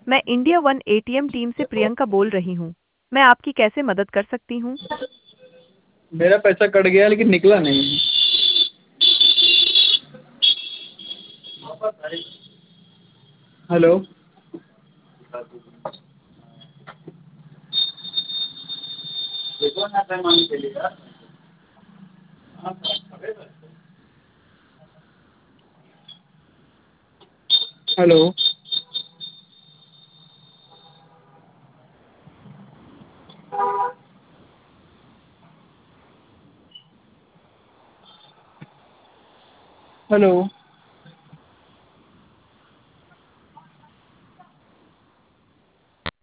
मैं India one ATM team से प्रियंका बोल रही हूँ। मैं आपकी कैसे मदद कर सकती हूँ? मेरा पैसा कट गया लेकिन निकला नहीं। हेलो। हेलो। हेलो।